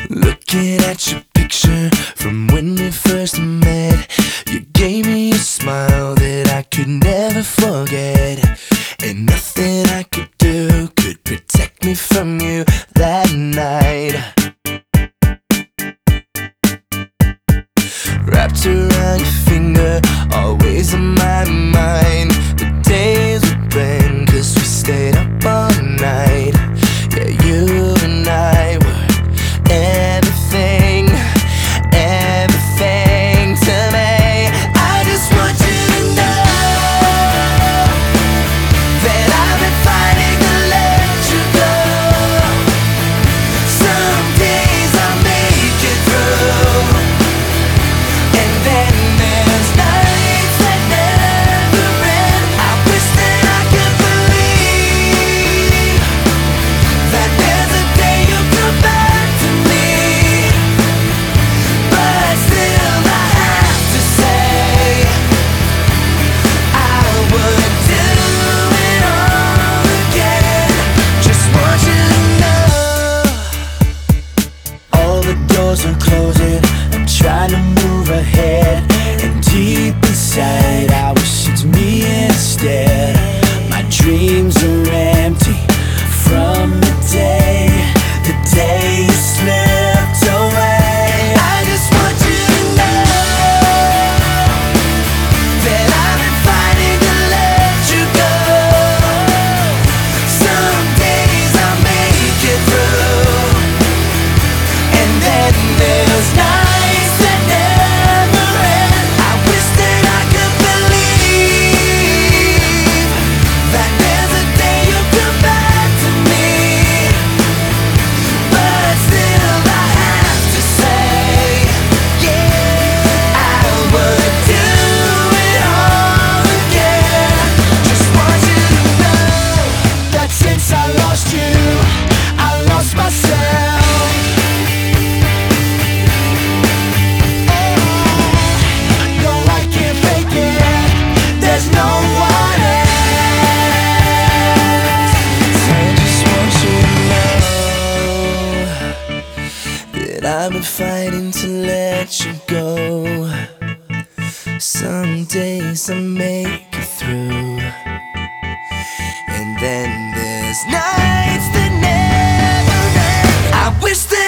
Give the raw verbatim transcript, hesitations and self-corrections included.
Looking at your picture from when we first met, you gave me a smile that I could never forget, and nothing I could do could protect me from you that night. Wrapped around your finger, always on my mind. The days would bend, cause we stayed up all night. Yeah, you and I were everything, everything to me. I just want you to know that I've been fighting to let you go. Some days I'll make it through, and then there's nights that never end. I wish that I could believe that there's a day you'll come back to me, but still I have to say I would do it all again. Just want you to know all the doors are closing. I'm trying to move ahead, and deep inside I wish it's me instead. My dreams are empty from the day, the day you slipped away. I just want you to know that I've been fighting to let you go. Some days I'll make it through, and then there's nights that never end. I wish that I could believe that there's a day you'll come back to me, but still I have to say, yeah, I would do it all again. Just want you to know that since I lost you, I lost myself. No, I can't fake it, there's no one else. I just want you to know that I've been fighting to let you go. Some days I make it through, and then there's nights that never end. I wish that